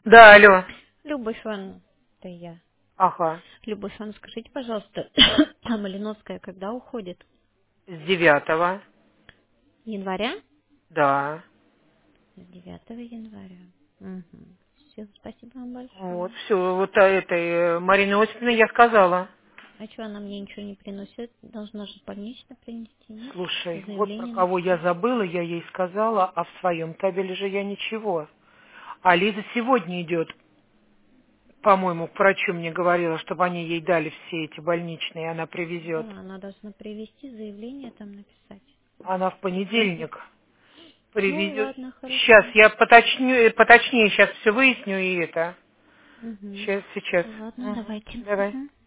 Да, алло. Любовь Ивановна, это я. Ага. Любовь Ивановна, скажите, пожалуйста, а Малиновская когда уходит? С 9. Января? Да. С 9 января. Угу. Все, спасибо вам Вот, большое. все. Вот этой Марине Осиповне я сказала. А что, она мне ничего не приносит? Должна же больничный принести, нет? Слушай, вот про Заявление кого я написать. забыла, я ей сказала, а в своем табеле же я ничего. А Лиза сегодня идет, по-моему, к врачу мне говорила, чтобы они ей дали все эти больничные, и она привезет. Да, она должна привести заявление там написать. Она в понедельник Ну, привезет. ладно, Сейчас хорошо. я поточнее сейчас все выясню и это. Угу. Сейчас. Ладно, Мгм. давайте. Давай. Угу.